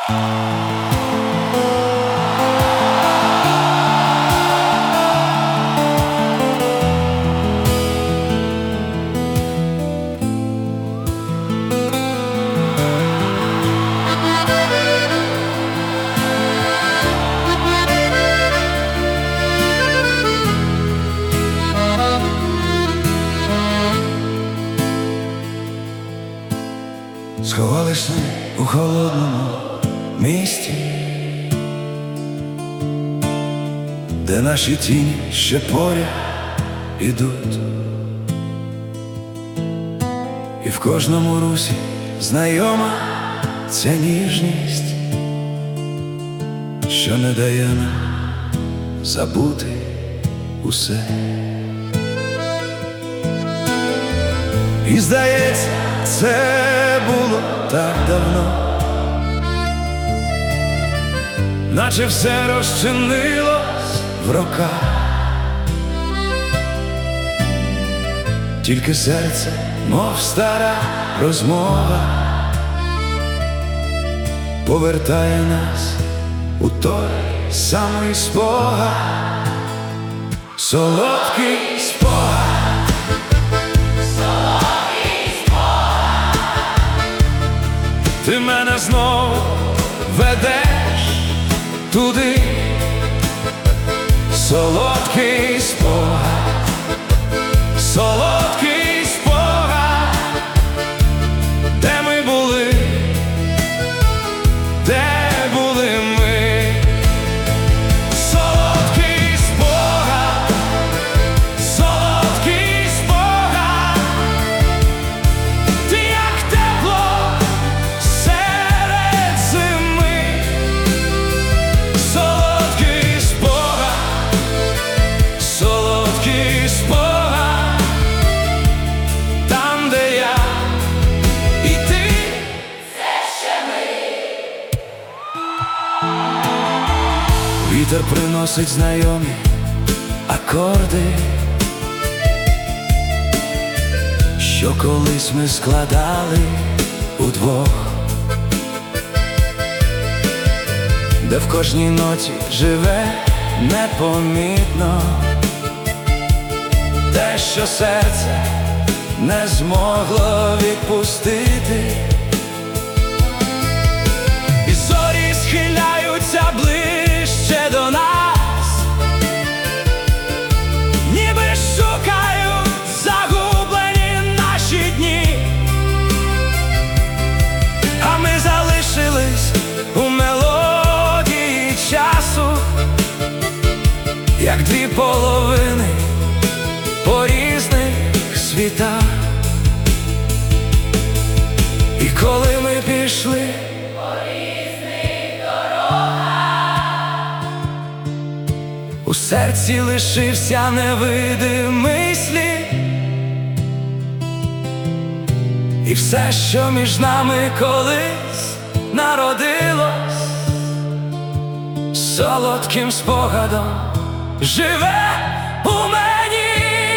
Сховались ми у холодному місті, де наші тіні ще поряд ідуть, і в кожному русі знайома ця ніжність, що не дає нам забути усе. І здається, це було так давно, наче все розчинилось в роках, тільки серце, мов стара розмова, повертає нас у той самий спогад, солодкий спогад. Ти мене знову ведеш туди, солодкий спогад, солодкий спогад, де ми були, де були ми, солодкий спогад, солодкий спогад, ти як тепло серед зими, солодкий спогад, солодкий спогад, там, де я і ти, це ще ми. Вітер приносить знайомі акорди, що колись ми складали удвох, де в кожній ноті живе непомітно те, що серце не змогло відпустити. І зорі схиляються ближче до нас, ніби шукають загублені наші дні, а ми залишились у мелодії часу, як дві половини по різних світах. І коли ми пішли по різних дорогах, у серці лишився невидимий слід, і все, що між нами колись народилось, солодким спогадом живе у мені.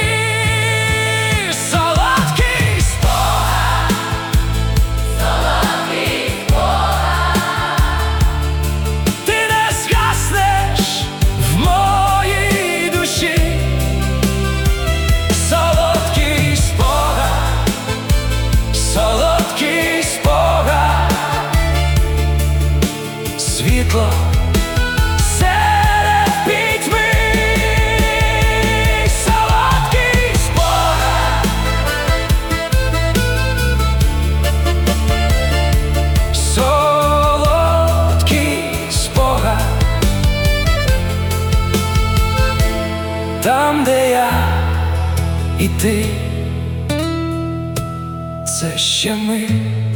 Солодкий спогад, солодкий спогад, ти не згаснеш в моїй душі, солодкий спогад, солодкий спогад, світло серед пітьми, солодкий спогад, солодкий спогад, там, де я і ти, це ще ми.